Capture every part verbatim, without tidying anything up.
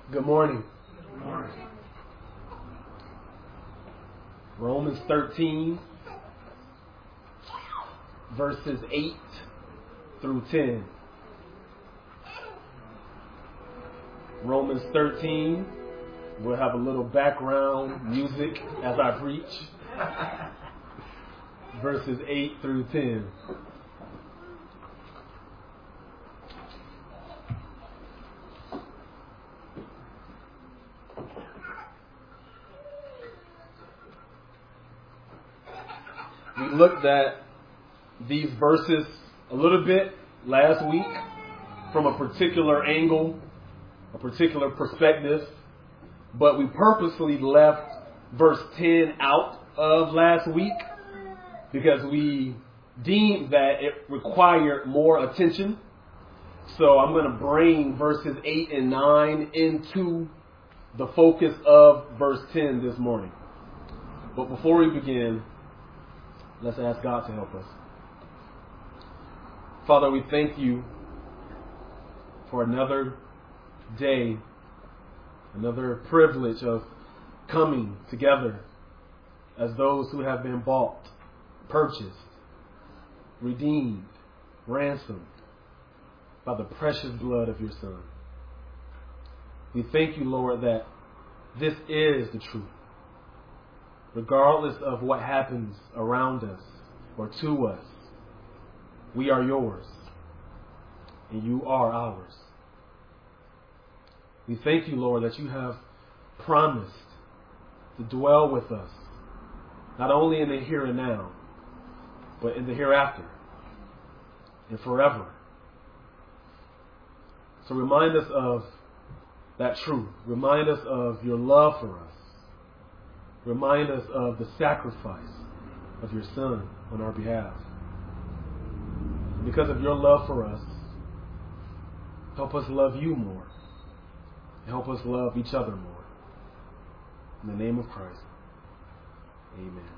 Good morning. Good morning. Romans thirteen, verses eight through ten. Romans thirteen, we'll have a little background music as I preach. Verses eight through ten. We looked at these verses a little bit last week from a particular angle, a particular perspective, but we purposely left verse ten out of last week because we deemed that it required more attention. So I'm going to bring verses eight and nine into the focus of verse ten this morning. But before we begin, let's ask God to help us. Father, we thank you for another day, another privilege of coming together as those who have been bought, purchased, redeemed, ransomed by the precious blood of your Son. We thank you, Lord, that this is the truth. Regardless of what happens around us or to us, we are yours and you are ours. We thank you, Lord, that you have promised to dwell with us, not only in the here and now, but in the hereafter and forever. So remind us of that truth. Remind us of your love for us. Remind us of the sacrifice of your Son on our behalf. Because of your love for us, help us love you more. Help us love each other more. In the name of Christ, amen.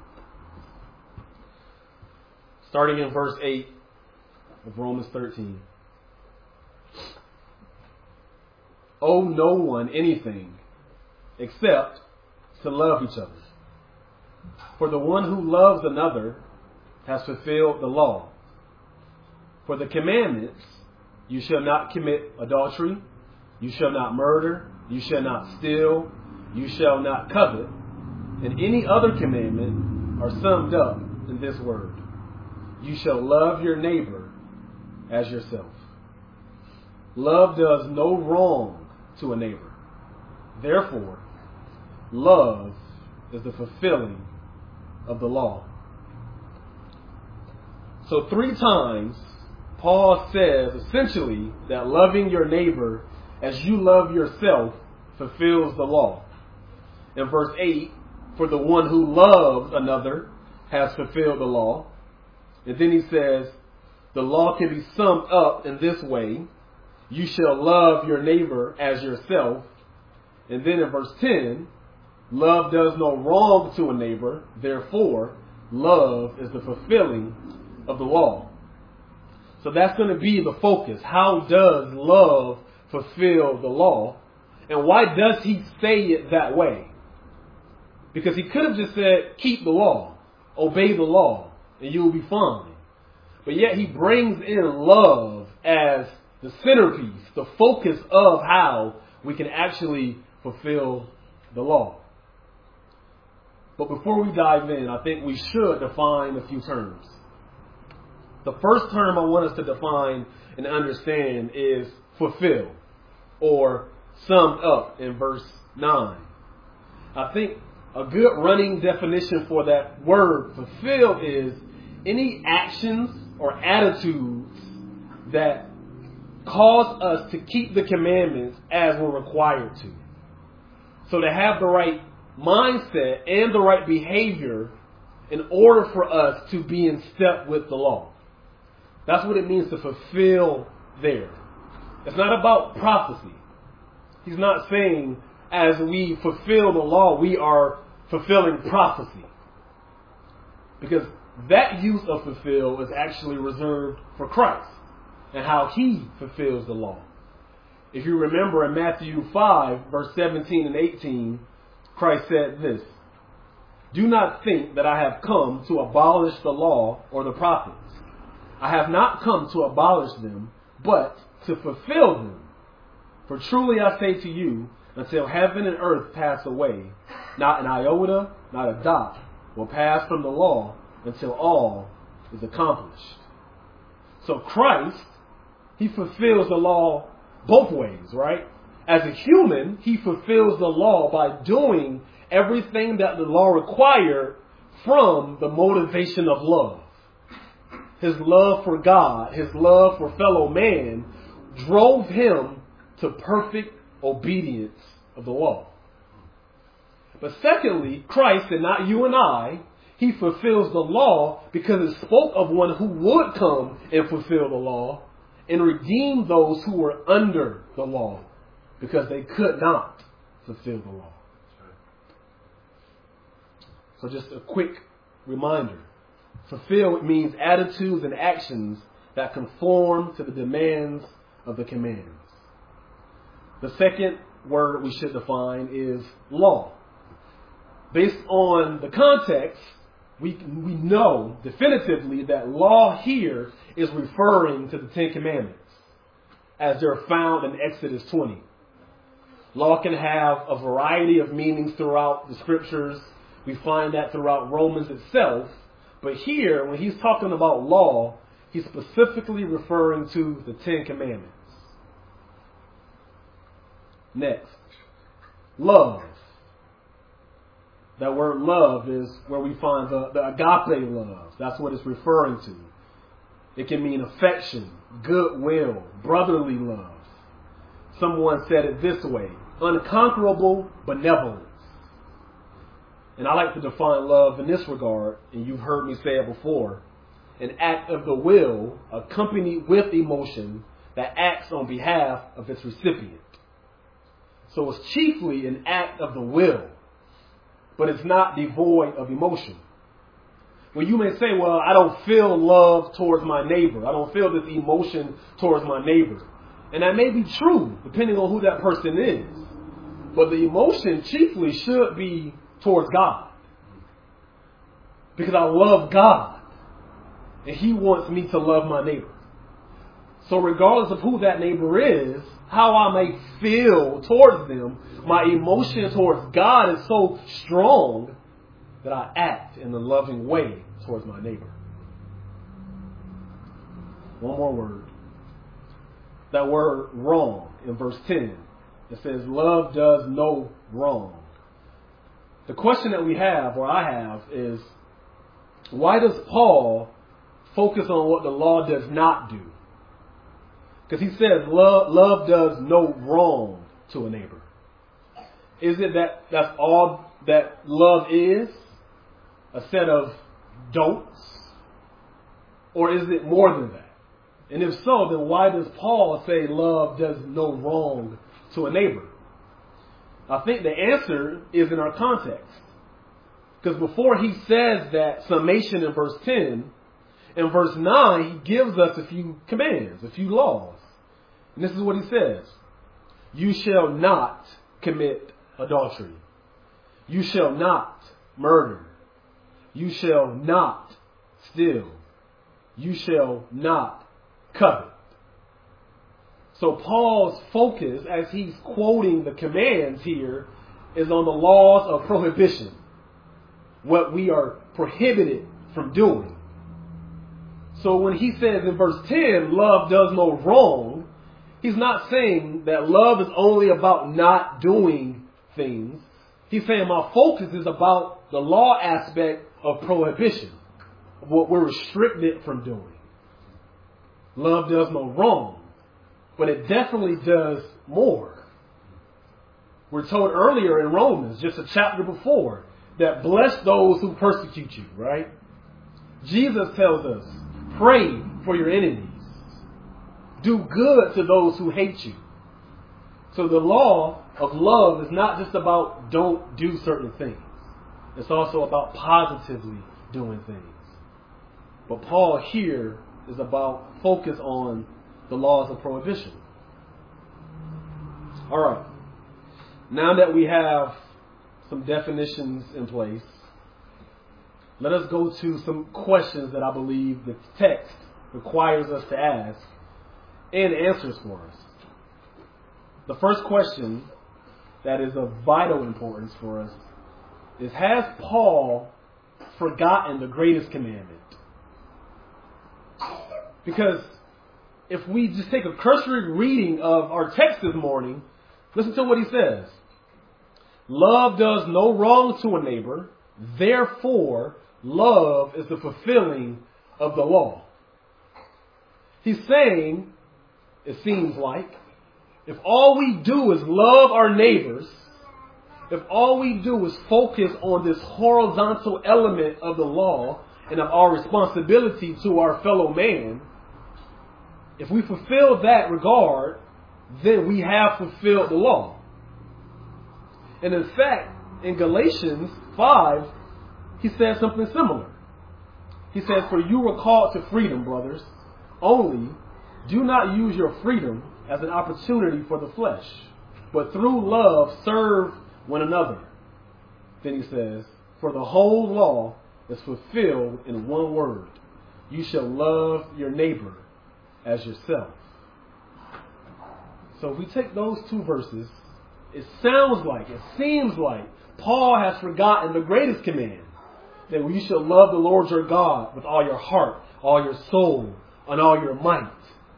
Starting in verse eight of Romans thirteen. Owe no one anything except to love each other. For the one who loves another has fulfilled the law. For the commandments, you shall not commit adultery, you shall not murder, you shall not steal, you shall not covet, and any other commandment are summed up in this word: you shall love your neighbor as yourself. Love does no wrong to a neighbor. Therefore, love is the fulfilling of the law. So three times, Paul says essentially that loving your neighbor as you love yourself fulfills the law. In verse eight, for the one who loves another has fulfilled the law. And then he says, the law can be summed up in this way: you shall love your neighbor as yourself. And then in verse ten, love does no wrong to a neighbor. Therefore, love is the fulfilling of the law. So that's going to be the focus. How does love fulfill the law? And why does he say it that way? Because he could have just said, keep the law, obey the law, and you will be fine. But yet he brings in love as the centerpiece, the focus of how we can actually fulfill the law. But before we dive in, I think we should define a few terms. The first term I want us to define and understand is fulfill, or summed up in verse nine. I think a good running definition for that word fulfill is any actions or attitudes that cause us to keep the commandments as we're required to. So to have the right mindset and the right behavior in order for us to be in step with the law. That's what it means to fulfill there. It's not about prophecy. He's not saying as we fulfill the law, we are fulfilling prophecy. Because that use of fulfill is actually reserved for Christ and how he fulfills the law. If you remember in Matthew five, verse seventeen and eighteen, Christ said this: "Do not think that I have come to abolish the law or the prophets. I have not come to abolish them, but to fulfill them. For truly I say to you, until heaven and earth pass away, not an iota, not a dot will pass from the law until all is accomplished." So Christ, he fulfills the law both ways, right? As a human, he fulfills the law by doing everything that the law required from the motivation of love. His love for God, his love for fellow man drove him to perfect obedience of the law. But secondly, Christ, and not you and I, he fulfills the law because it spoke of one who would come and fulfill the law and redeem those who were under the law because they could not fulfill the law. So just a quick reminder. Fulfill means attitudes and actions that conform to the demands of the commands. The second word we should define is law. Based on the context, we, we know definitively that law here is referring to the Ten Commandments as they're found in Exodus twenty. Law can have a variety of meanings throughout the scriptures. We find that throughout Romans itself. But here, when he's talking about law, he's specifically referring to the Ten Commandments. Next, love. That word love is where we find the, the agape love. That's what it's referring to. It can mean affection, goodwill, brotherly love. Someone said it this way: unconquerable benevolence. And I like to define love in this regard, and you've heard me say it before: an act of the will accompanied with emotion that acts on behalf of its recipient. So it's chiefly an act of the will, but it's not devoid of emotion. Well, you may say, well, I don't feel love towards my neighbor. I don't feel this emotion towards my neighbor. And that may be true, depending on who that person is. But the emotion chiefly should be towards God. Because I love God. And he wants me to love my neighbor. So regardless of who that neighbor is, how I may feel towards them, my emotion towards God is so strong that I act in a loving way towards my neighbor. One more word. That word wrong in verse ten. It says, love does no wrong. The question that we have, or I have, is why does Paul focus on what the law does not do? Because he says love, love does no wrong to a neighbor. Is it that that's all that love is? A set of don'ts? Or is it more than that? And if so, then why does Paul say love does no wrong to a neighbor? I think the answer is in our context. Because before he says that summation in verse ten, in verse nine, he gives us a few commands, a few laws. And this is what he says. You shall not commit adultery. You shall not murder. You shall not steal. You shall not covet. So Paul's focus, as he's quoting the commands here, is on the laws of prohibition. What we are prohibited from doing. So when he says in verse ten, love does no wrong, he's not saying that love is only about not doing things. He's saying my focus is about the law aspect of prohibition, what we're restricted from doing. Love does no wrong, but it definitely does more. We're told earlier in Romans, just a chapter before, that bless those who persecute you, right? Jesus tells us, pray for your enemies. Do good to those who hate you. So the law of love is not just about don't do certain things. It's also about positively doing things. But Paul here is about focus on the laws of prohibition. All right. Now that we have some definitions in place, let us go to some questions that I believe the text requires us to ask and answers for us. The first question that is of vital importance for us is, has Paul forgotten the greatest commandment? Because if we just take a cursory reading of our text this morning, listen to what he says. Love does no wrong to a neighbor, therefore love is the fulfilling of the law. He's saying, it seems like, if all we do is love our neighbors, if all we do is focus on this horizontal element of the law and of our responsibility to our fellow man, if we fulfill that regard, then we have fulfilled the law. And in fact, in Galatians five, he says something similar. He says, for you were called to freedom, brothers, only do not use your freedom as an opportunity for the flesh, but through love serve one another. Then he says, for the whole law is fulfilled in one word. You shall love your neighbor as yourself. So if we take those two verses, it sounds like, it seems like Paul has forgotten the greatest command, that you shall love the Lord your God with all your heart, all your soul, and all your might.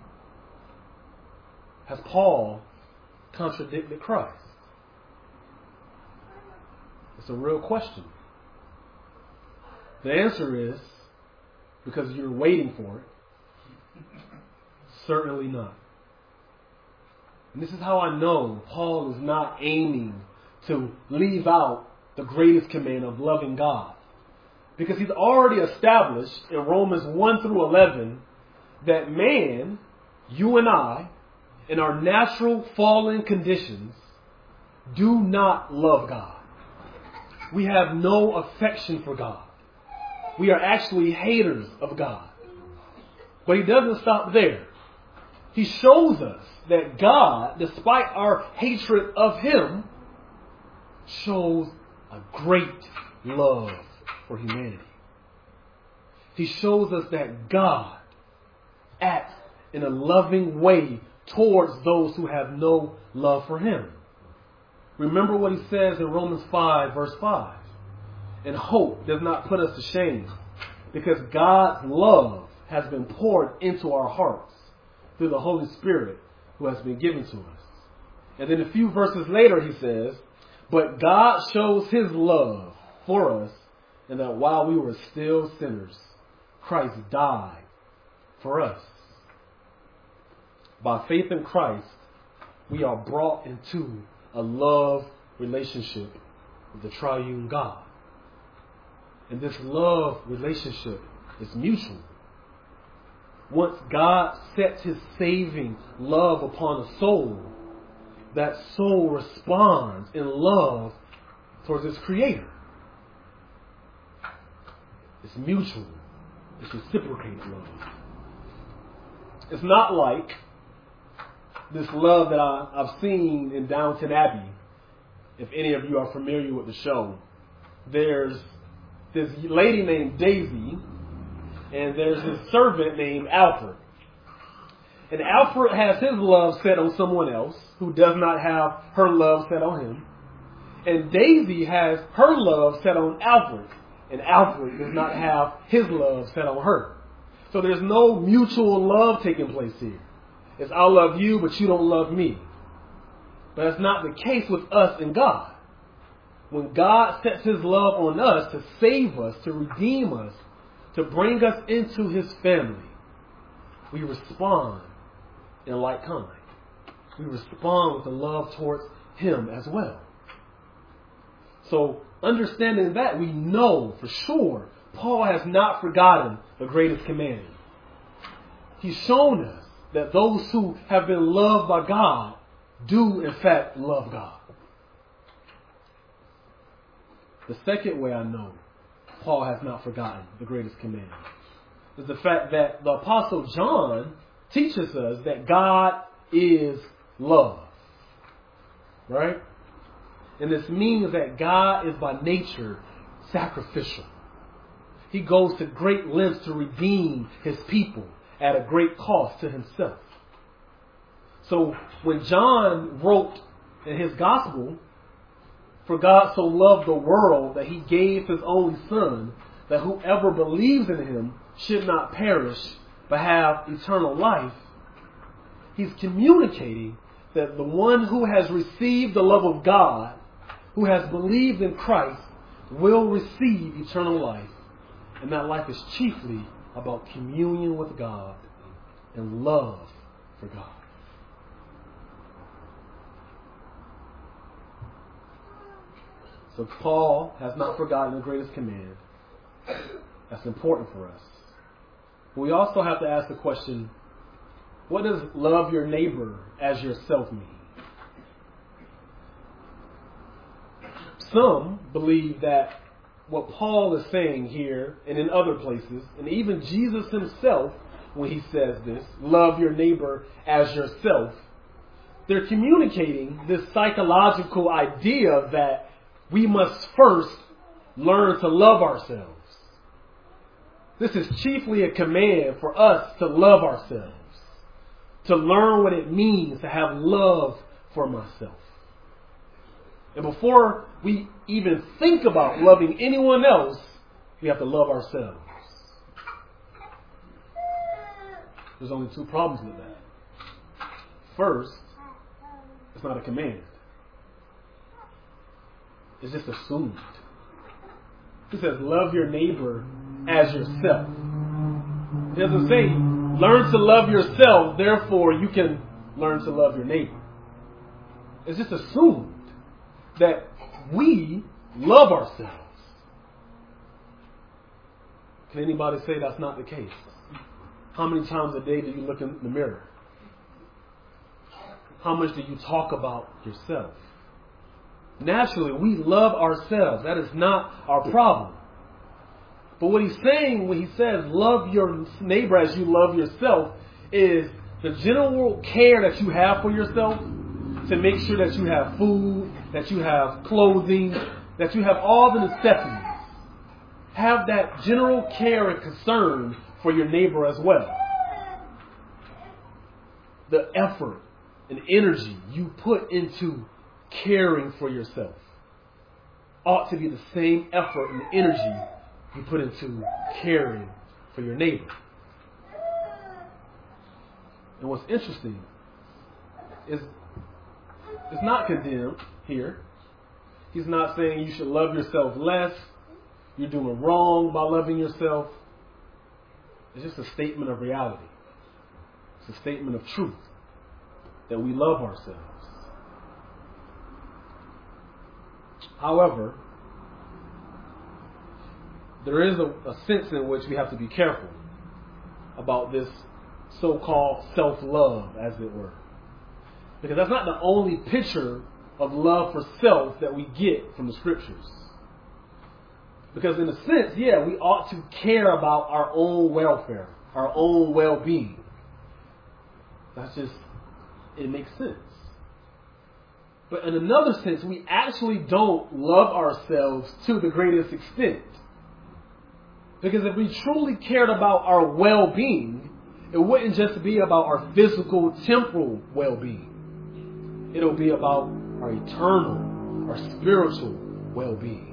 Has Paul contradicted Christ? It's a real question. The answer is, because you're waiting for it, certainly not. And this is how I know Paul is not aiming to leave out the greatest command of loving God. Because he's already established in Romans one through eleven that man, you and I, in our natural fallen conditions, do not love God. We have no affection for God. We are actually haters of God. But he doesn't stop there. He shows us that God, despite our hatred of him, shows a great love for humanity. He shows us that God acts in a loving way towards those who have no love for him. Remember what he says in Romans five, verse five. And hope does not put us to shame, because God's love has been poured into our hearts through the Holy Spirit who has been given to us. And then a few verses later he says, but God shows his love for us, and that while we were still sinners, Christ died for us. By faith in Christ, we are brought into a love relationship with the triune God. And this love relationship is mutual. Once God sets his saving love upon a soul, that soul responds in love towards its creator. It's mutual. It's reciprocated love. It's not like this love that I, I've seen in Downton Abbey. If any of you are familiar with the show, there's this lady named Daisy, and there's this servant named Alfred. And Alfred has his love set on someone else who does not have her love set on him. And Daisy has her love set on Alfred, and Alfred does not have his love set on her. So there's no mutual love taking place here. It's I love you, but you don't love me. But that's not the case with us and God. When God sets his love on us to save us, to redeem us, to bring us into his family, we respond in like kind. We respond with the love towards him as well. So understanding that, we know for sure Paul has not forgotten the greatest command. He's shown us that those who have been loved by God do in fact love God. The second way I know Paul has not forgotten the greatest command is the fact that the Apostle John teaches us that God is love. right? And this means that God is by nature sacrificial. He goes to great lengths to redeem his people at a great cost to himself. So when John wrote in his gospel, for God so loved the world that he gave his only son, that whoever believes in him should not perish, but have eternal life, he's communicating that the one who has received the love of God, who has believed in Christ, will receive eternal life. And that life is chiefly about communion with God and love for God. So Paul has not forgotten the greatest command. That's important for us. But we also have to ask the question, what does love your neighbor as yourself mean? Some believe that what Paul is saying here and in other places, and even Jesus himself, when he says this, love your neighbor as yourself, they're communicating this psychological idea that we must first learn to love ourselves. This is chiefly a command for us to love ourselves, to learn what it means to have love for myself. And before we even think about loving anyone else, we have to love ourselves. There's only two problems with that. First, it's not a command. It's just assumed. He says, love your neighbor as yourself. It doesn't say, learn to love yourself, therefore you can learn to love your neighbor. It's just assumed that we love ourselves. Can anybody say that's not the case? How many times a day do you look in the mirror? How much do you talk about yourself? Naturally, we love ourselves. That is not our problem. But what he's saying when he says love your neighbor as you love yourself is the general care that you have for yourself, to make sure that you have food, that you have clothing, that you have all the necessities. Have that general care and concern for your neighbor as well. The effort and energy you put into caring for yourself ought to be the same effort and energy you put into caring for your neighbor. And what's interesting is it's not condemned here. He's not saying you should love yourself less. You're doing wrong by loving yourself. It's just a statement of reality. It's a statement of truth that we love ourselves. However, there is a, a sense in which we have to be careful about this so-called self-love, as it were. Because that's not the only picture of love for self that we get from the scriptures. Because in a sense, yeah, we ought to care about our own welfare, our own well-being. That's just, it makes sense. But in another sense, we actually don't love ourselves to the greatest extent. Because if we truly cared about our well-being, it wouldn't just be about our physical, temporal well-being. It'll be about our eternal, our spiritual well-being.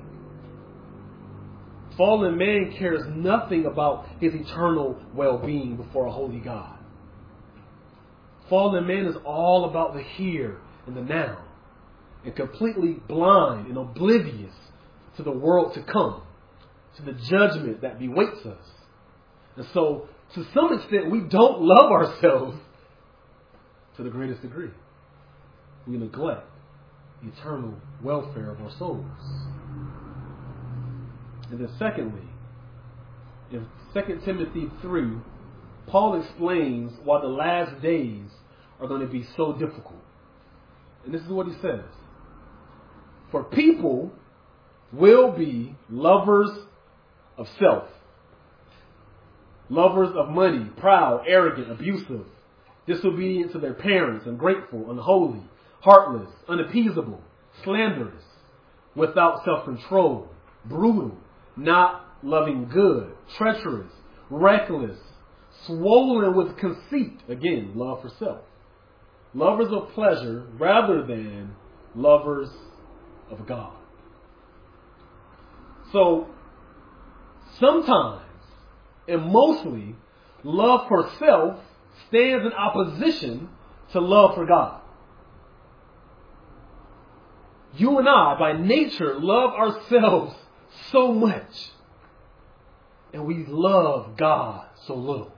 Fallen man cares nothing about his eternal well-being before a holy God. Fallen man is all about the here and the now, and completely blind and oblivious to the world to come, to the judgment that bewaits us. And so, to some extent, we don't love ourselves to the greatest degree. We neglect the eternal welfare of our souls. And then secondly, in Second Timothy three, Paul explains why the last days are going to be so difficult. And this is what he says. For people will be lovers of self, lovers of money, proud, arrogant, abusive, disobedient to their parents, ungrateful, unholy, heartless, unappeasable, slanderous, without self-control, brutal, not loving good, treacherous, reckless, swollen with conceit. Again, love for self. Lovers of pleasure rather than lovers of God. So, sometimes, and mostly, love for self stands in opposition to love for God. You and I, by nature, love ourselves so much. And we love God so little.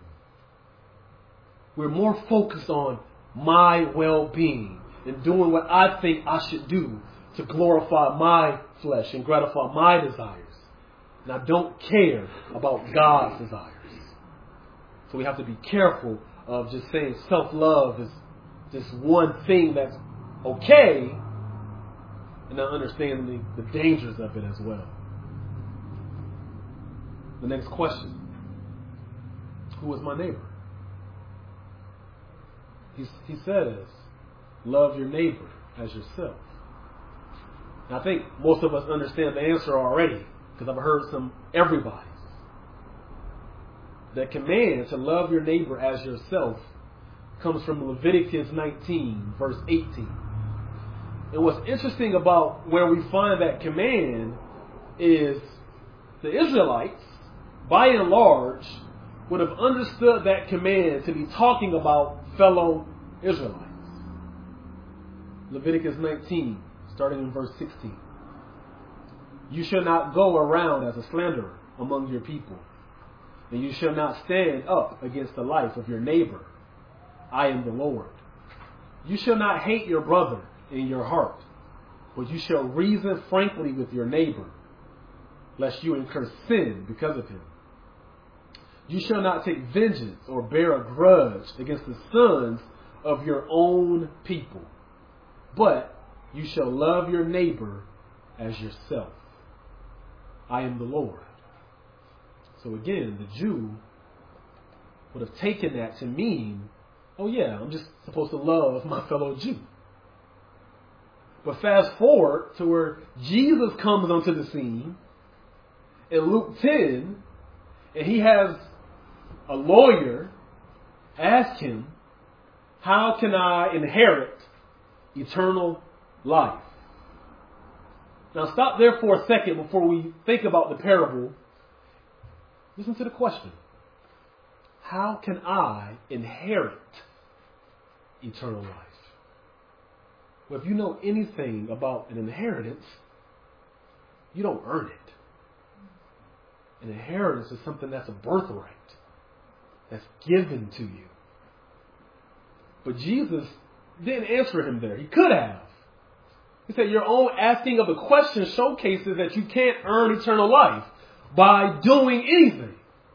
We're more focused on my well-being and doing what I think I should do to glorify my flesh and gratify my desires. And I don't care about God's desires. So we have to be careful of just saying self-love is just one thing that's okay, and not understanding the dangers of it as well. The next question. Who is my neighbor? He, he says, love your neighbor as yourself. Now, I think most of us understand the answer already, because I've heard some everybody's. The command to love your neighbor as yourself comes from Leviticus nineteen, verse eighteen. And what's interesting about where we find that command is the Israelites, by and large, would have understood that command to be talking about fellow Israelites. Leviticus nineteen, starting in verse sixteen. You shall not go around as a slanderer among your people, and you shall not stand up against the life of your neighbor. I am the Lord. You shall not hate your brother in your heart, but you shall reason frankly with your neighbor, lest you incur sin because of him. You shall not take vengeance or bear a grudge against the sons of your own people, but you shall love your neighbor as yourself. I am the Lord. So again, the Jew would have taken that to mean, oh yeah, I'm just supposed to love my fellow Jew. But fast forward to where Jesus comes onto the scene in Luke ten, and he has a lawyer ask him, how can I inherit eternal life? Now stop there for a second before we think about the parable. Listen to the question. How can I inherit eternal life? Well, if you know anything about an inheritance, you don't earn it. An inheritance is something that's a birthright, that's given to you. But Jesus didn't answer him there. He could have. He said, your own asking of the question showcases that you can't earn eternal life by doing anything.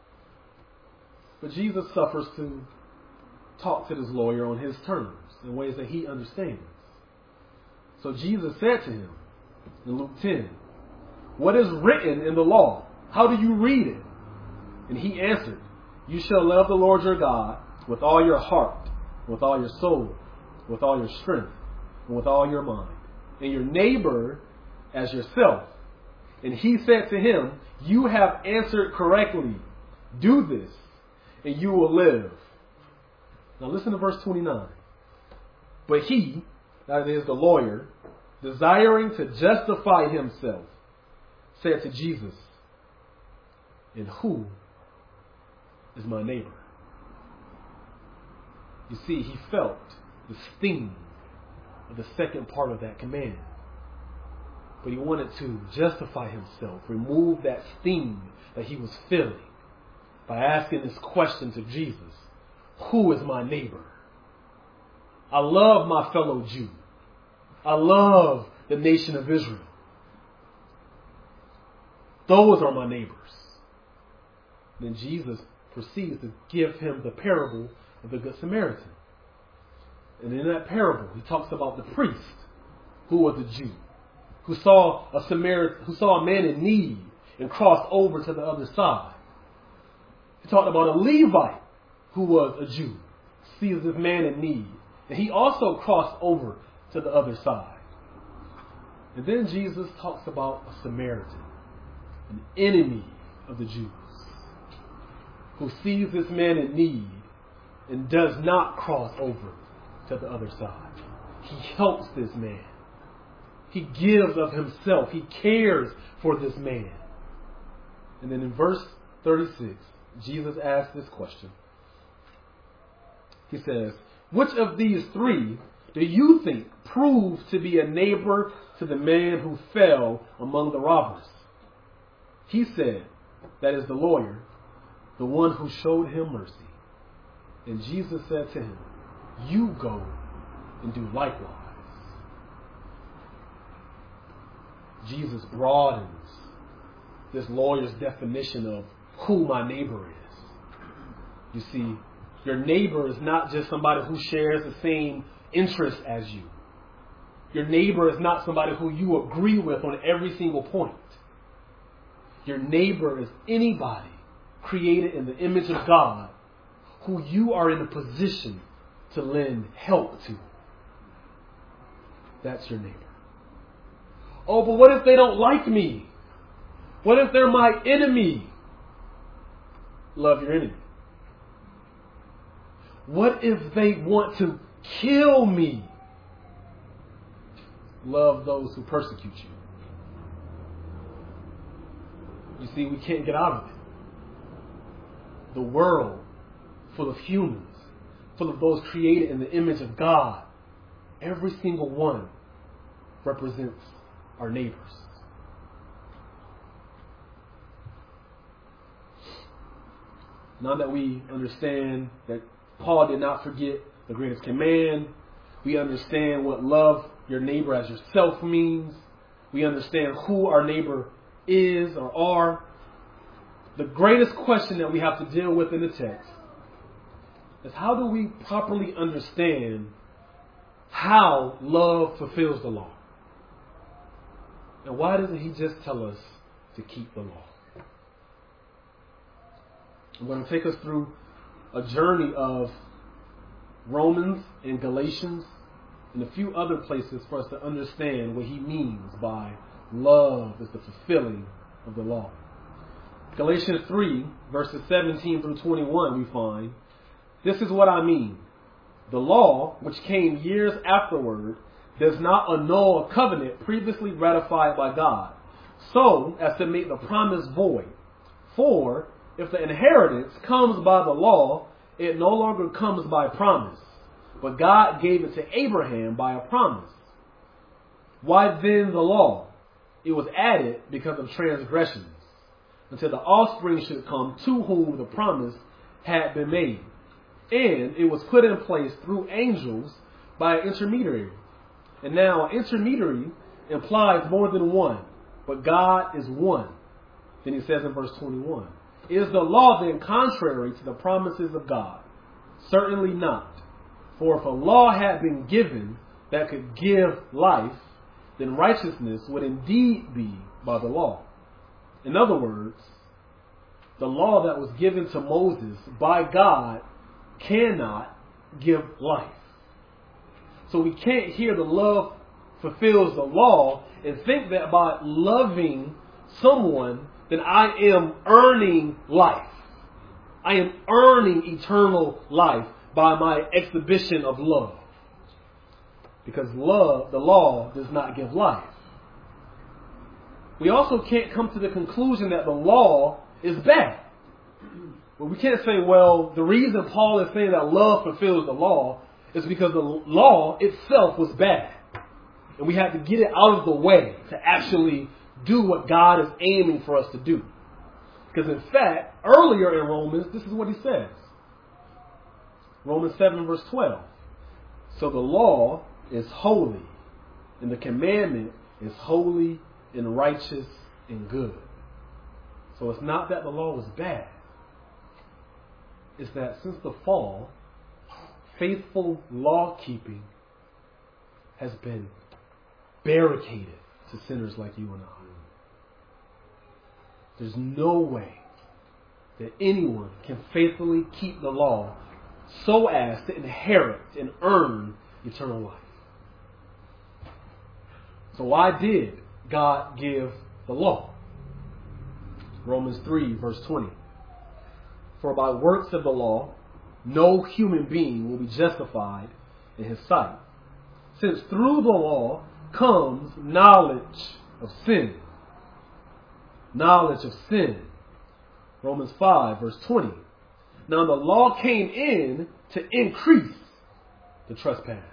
But Jesus suffers to talk to this lawyer on his terms in ways that he understands. So Jesus said to him in Luke ten, what is written in the law? How do you read it? And he answered, you shall love the Lord your God with all your heart, with all your soul, with all your strength, and with all your mind, and your neighbor as yourself. And he said to him, you have answered correctly. Do this, and you will live. Now listen to verse twenty-nine. But he, that is the lawyer, desiring to justify himself, said to Jesus, and who is my neighbor? You see, he felt the sting of the second part of that command. But he wanted to justify himself, remove that sting that he was feeling by asking this question to Jesus. Who is my neighbor? I love my fellow Jew. I love the nation of Israel. Those are my neighbors. Then Jesus proceeds to give him the parable of the Good Samaritan. And in that parable, he talks about the priest, who was a Jew, who saw a Samaritan, who saw a man in need and crossed over to the other side. He talked about a Levite, who was a Jew, sees this man in need, and he also crossed over to the other side. And then Jesus talks about a Samaritan, an enemy of the Jews, who sees this man in need and does not cross over to the other side. He helps this man. He gives of himself. He cares for this man. And then in verse thirty-six, Jesus asks this question. He says, which of these three do you think proved to be a neighbor to the man who fell among the robbers? He said, that is the lawyer, the one who showed him mercy. And Jesus said to him, you go and do likewise. Jesus broadens this lawyer's definition of who my neighbor is. You see, your neighbor is not just somebody who shares the same interests as you. Your neighbor is not somebody who you agree with on every single point. Your neighbor is anybody created in the image of God who you are in a position to lend help to. That's your neighbor. Oh, but what if they don't like me? What if they're my enemy? Love your enemy. What if they want to kill me? Love those who persecute you. You see, we can't get out of it. The world full of humans, full of those created in the image of God, every single one represents our neighbors. Now that we understand that Paul did not forget the greatest command, we understand what love your neighbor as yourself means, we understand who our neighbor is or are, the greatest question that we have to deal with in the text is how do we properly understand how love fulfills the law? And why doesn't he just tell us to keep the law? I'm going to take us through a journey of Romans and Galatians and a few other places for us to understand what he means by love is the fulfilling of the law. Galatians three, verses seventeen through twenty-one, we find, this is what I mean. The law, which came years afterward, does not annul a covenant previously ratified by God, so as to make the promise void. For if the inheritance comes by the law, it no longer comes by promise, but God gave it to Abraham by a promise. Why then the law? It was added because of transgressions, until the offspring should come to whom the promise had been made. And it was put in place through angels by an intermediary. And now an intermediary implies more than one, but God is one. Then he says in verse twenty-one, is the law then contrary to the promises of God? Certainly not. For if a law had been given that could give life, then righteousness would indeed be by the law. In other words, the law that was given to Moses by God cannot give life. So we can't hear the love fulfills the law and think that by loving someone, then I am earning life. I am earning eternal life by my exhibition of love. Because love, the law, does not give life. We also can't come to the conclusion that the law is bad. But we can't say, well, the reason Paul is saying that love fulfills the law is because the law itself was bad. And we had to get it out of the way to actually do what God is aiming for us to do. Because in fact, earlier in Romans, this is what he says. Romans seven verse twelve. So the law is holy, and the commandment is holy and righteous and good. So it's not that the law was bad. It's that since the fall, faithful law keeping has been barricaded to sinners like you and I. There's no way that anyone can faithfully keep the law so as to inherit and earn eternal life. So why did God give the law? Romans three, verse twenty. For by works of the law, no human being will be justified in his sight, since through the law comes knowledge of sin. Knowledge of sin. Romans five, verse twenty. Now the law came in to increase the trespass.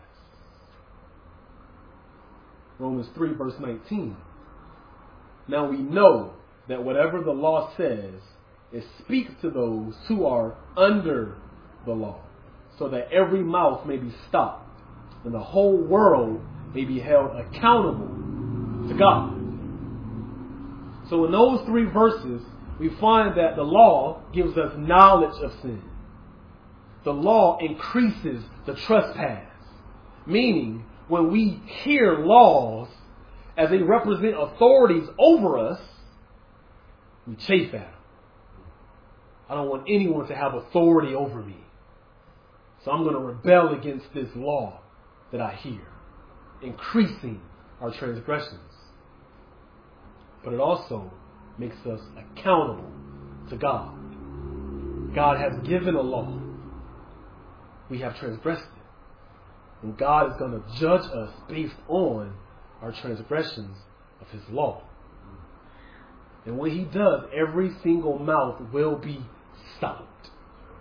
Romans three, verse nineteen. Now we know that whatever the law says, it speaks to those who are under the law, so that every mouth may be stopped and the whole world may be held accountable to God. So in those three verses, we find that the law gives us knowledge of sin. The law increases the trespass. Meaning, when we hear laws as they represent authorities over us, we chafe at them. I don't want anyone to have authority over me. So I'm going to rebel against this law that I hear, increasing our transgressions. But it also makes us accountable to God. God has given a law. We have transgressed it. And God is going to judge us based on our transgressions of his law. And when he does, every single mouth will be stopped.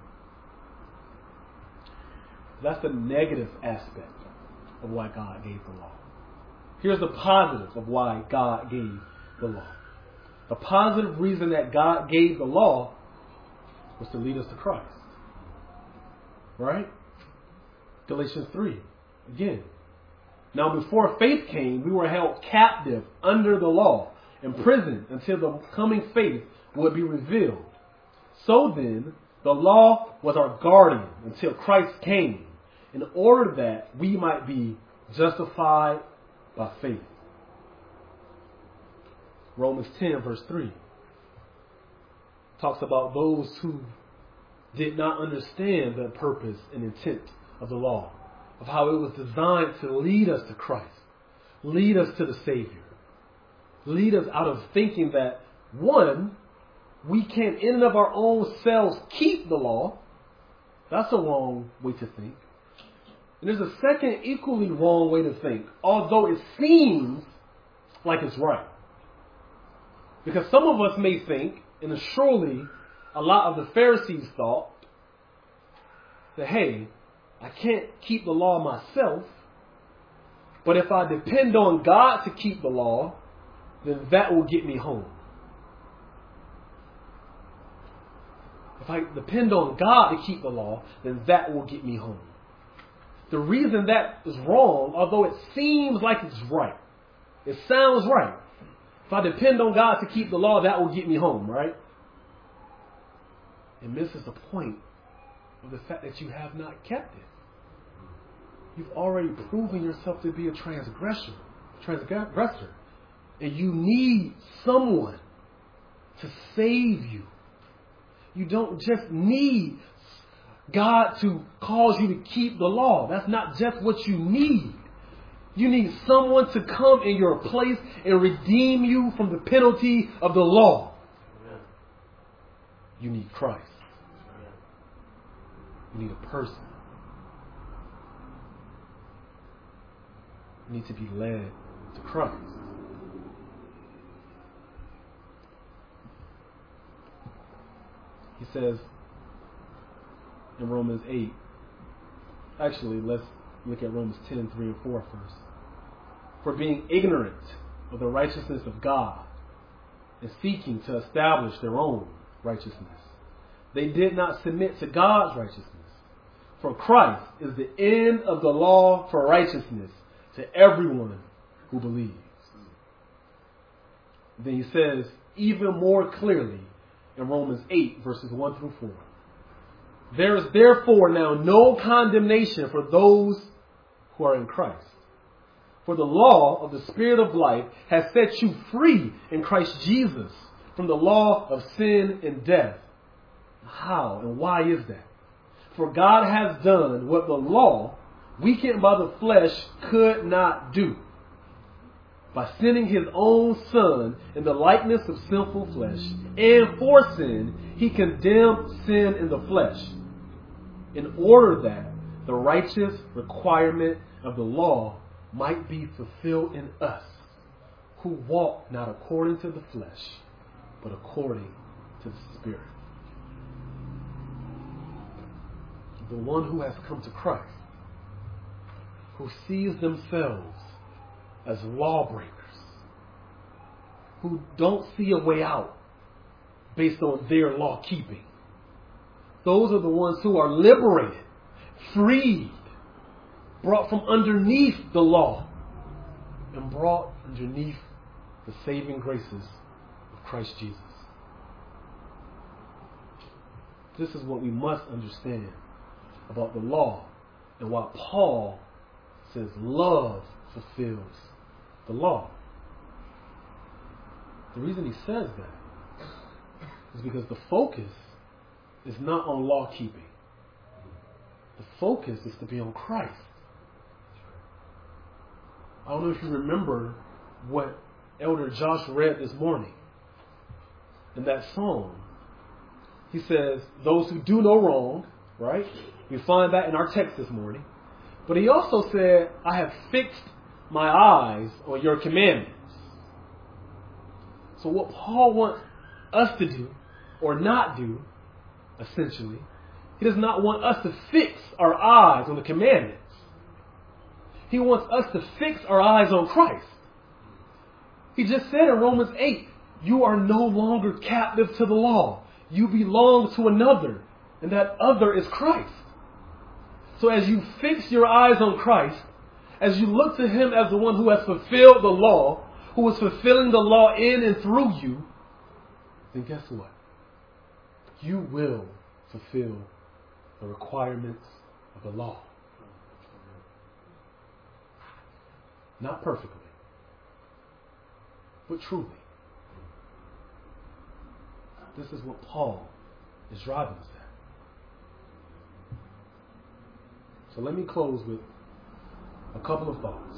That's the negative aspect of why God gave the law. Here's the positive of why God gave the law. The positive reason that God gave the law was to lead us to Christ. Right? Galatians three. Again. Now before faith came, we were held captive under the law, imprisoned until the coming faith would be revealed. So then, the law was our guardian until Christ came, in order that we might be justified by faith. Romans ten, verse three, talks about those who did not understand the purpose and intent of the law, of how it was designed to lead us to Christ, lead us to the Savior, lead us out of thinking that, one, we can't in and of our own selves keep the law. That's a wrong way to think. And there's a second equally wrong way to think, although it seems like it's right. Because some of us may think, and surely a lot of the Pharisees thought, that, hey, I can't keep the law myself, but if I depend on God to keep the law, then that will get me home. If I depend on God to keep the law, then that will get me home. The reason that is wrong, although it seems like it's right, it sounds right. If I depend on God to keep the law, that will get me home, right? It misses the point of the fact that you have not kept it. You've already proven yourself to be a transgressor, transgressor, and you need someone to save you. You don't just need God to cause you to keep the law. That's not just what you need. You need someone to come in your place and redeem you from the penalty of the law. Amen. You need Christ. Amen. You need a person. You need to be led to Christ. He says in Romans eight, actually, let's look at Romans ten, three and four first. For being ignorant of the righteousness of God and seeking to establish their own righteousness, they did not submit to God's righteousness. For Christ is the end of the law for righteousness to everyone who believes. Then he says even more clearly in Romans eight, verses one through four. There is therefore now no condemnation for those who are in Christ. For the law of the Spirit of life has set you free in Christ Jesus from the law of sin and death. How and why is that? For God has done what the law, weakened by the flesh, could not do. by sending his own Son in the likeness of sinful flesh. And for sin, he condemned sin in the flesh, in order that the righteous requirement of the law might be fulfilled in us, who walk not according to the flesh, but according to the Spirit. The one who has come to Christ, who sees themselves as lawbreakers, who don't see a way out based on their law keeping. Those are the ones who are liberated, freed, brought from underneath the law, and brought underneath the saving graces of Christ Jesus. This is what we must understand about the law, and why Paul says love fulfills the law. The reason he says that is because the focus is not on law keeping. The focus is to be on Christ. I don't know if you remember what Elder Josh read this morning in that song. He says, those who do no wrong, right? We find that in our text this morning. But he also said, I have fixed my eyes on your commandments. So what Paul wants us to do, or not do, essentially, he does not want us to fix our eyes on the commandments. He wants us to fix our eyes on Christ. He just said in Romans eight, you are no longer captive to the law. You belong to another, and that other is Christ. So as you fix your eyes on Christ, as you look to him as the one who has fulfilled the law, who is fulfilling the law in and through you, then guess what? You will fulfill the requirements of the law. Not perfectly, but truly. This is what Paul is driving us at. So let me close with a couple of thoughts.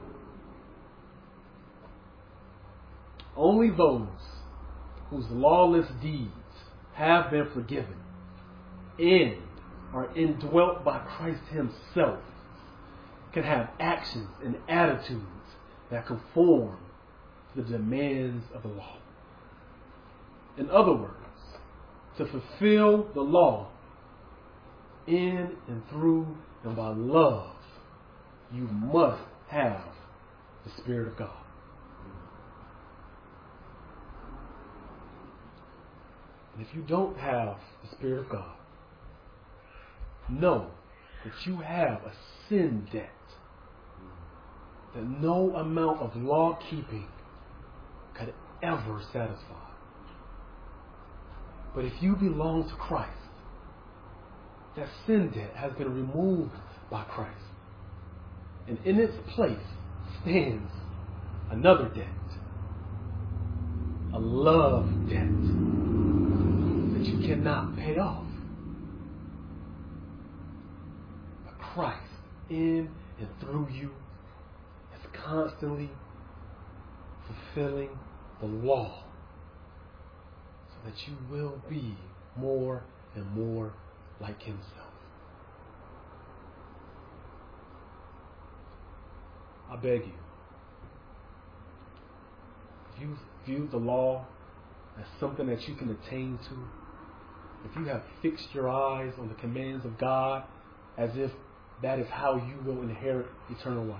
Only those whose lawless deeds have been forgiven and are indwelt by Christ himself can have actions and attitudes that conform to the demands of the law. In other words, to fulfill the law in and through and by love, you must have the Spirit of God. And if you don't have the Spirit of God, know that you have a sin debt that no amount of law keeping could ever satisfy. But if you belong to Christ, that sin debt has been removed by Christ. And in its place stands another debt. A love debt that you cannot pay off. But Christ, in and through you, is constantly fulfilling the law so that you will be more and more like himself. I beg you, if you view the law as something that you can attain to, if you have fixed your eyes on the commands of God as if that is how you will inherit eternal life,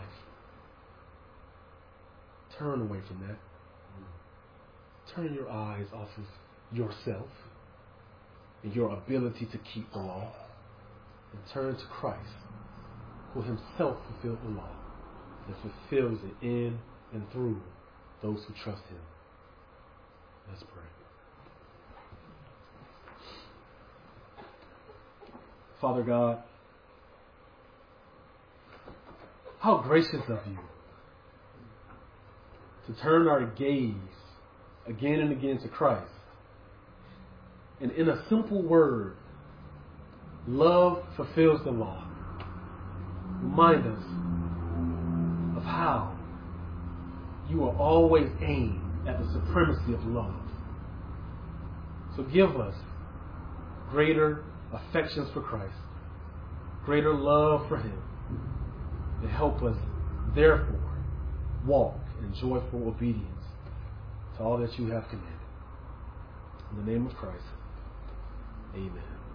turn away from that. Turn your eyes off of yourself and your ability to keep the law, and turn to Christ, who himself fulfilled the law and fulfills it in and through those who trust him. Let's pray. Father God, how gracious of you to turn our gaze again and again to Christ. And in a simple word, love fulfills the law. Remind us of how you will always aim at the supremacy of love. So give us greater affections for Christ, greater love for Him, to help us, therefore, walk in joyful obedience to all that you have commanded. In the name of Christ, amen.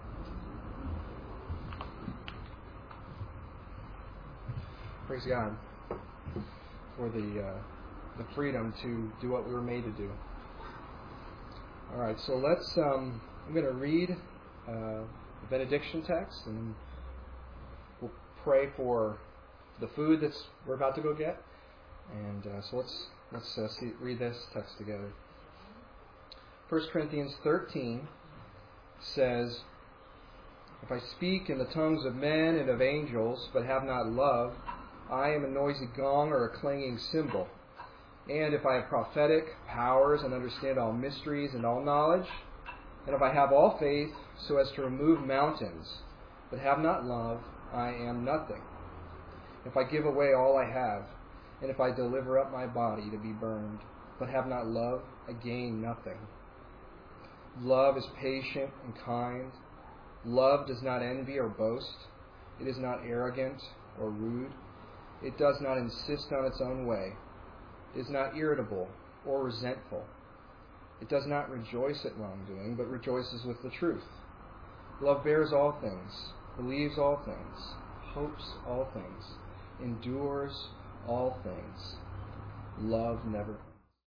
Praise God for the uh, the freedom to do what we were made to do. All right, so let's. Um, I'm going to read uh, the benediction text, and we'll pray for the food that's we're about to go get. And uh, so let's let's uh, see, read this text together. First Corinthians thirteen says, "If I speak in the tongues of men and of angels, but have not love, I am a noisy gong or a clanging cymbal. And if I have prophetic powers and understand all mysteries and all knowledge, and if I have all faith so as to remove mountains, but have not love, I am nothing. If I give away all I have, and if I deliver up my body to be burned, but have not love, I gain nothing. Love is patient and kind. Love does not envy or boast. It is not arrogant or rude. It does not insist on its own way. It is not irritable or resentful. It does not rejoice at wrongdoing, but rejoices with the truth. Love bears all things, believes all things, hopes all things, endures all things. Love never